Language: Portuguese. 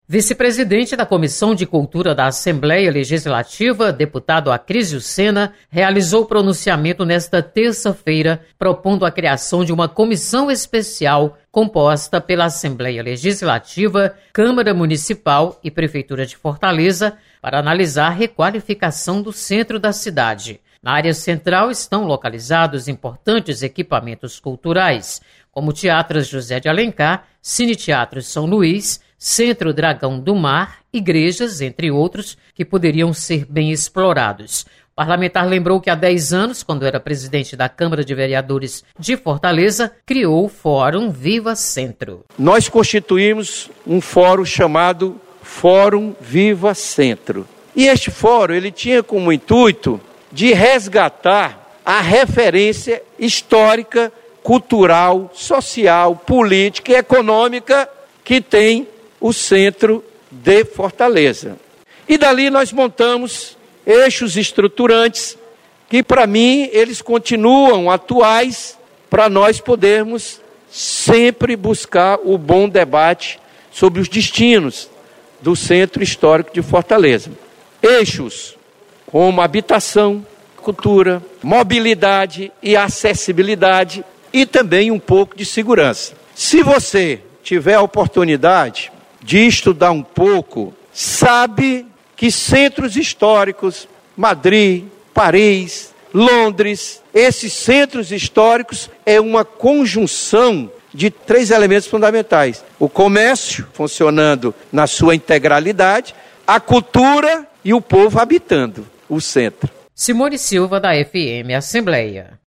Vice-presidente da Comissão de Cultura da Assembleia Legislativa, deputado Acrísio Sena, realizou pronunciamento nesta terça-feira, propondo a criação de uma comissão especial composta pela Assembleia Legislativa, Câmara Municipal e Prefeitura de Fortaleza para analisar a requalificação do centro da cidade. Na área central estão localizados importantes equipamentos culturais, como o Teatro José de Alencar, Cine-Teatro São Luís, Centro Dragão do Mar, igrejas, entre outros, que poderiam ser bem explorados. O parlamentar lembrou que há 10 anos, quando era presidente da Câmara de Vereadores de Fortaleza, criou o Fórum Viva Centro. Nós constituímos um fórum chamado Fórum Viva Centro. E este fórum ele tinha como intuito de resgatar a referência histórica, cultural, social, política e econômica que tem o centro de Fortaleza. E dali nós montamos eixos estruturantes que, para mim, eles continuam atuais para nós podermos sempre buscar o bom debate sobre os destinos do centro histórico de Fortaleza. Eixos como habitação, cultura, mobilidade e acessibilidade e também um pouco de segurança. Se você tiver a oportunidade de estudar um pouco, sabe que centros históricos, Madrid, Paris, Londres, esses centros históricos é uma conjunção de 3 elementos fundamentais. O comércio funcionando na sua integralidade, a cultura e o povo habitando o centro. Simone Silva, da FM Assembleia.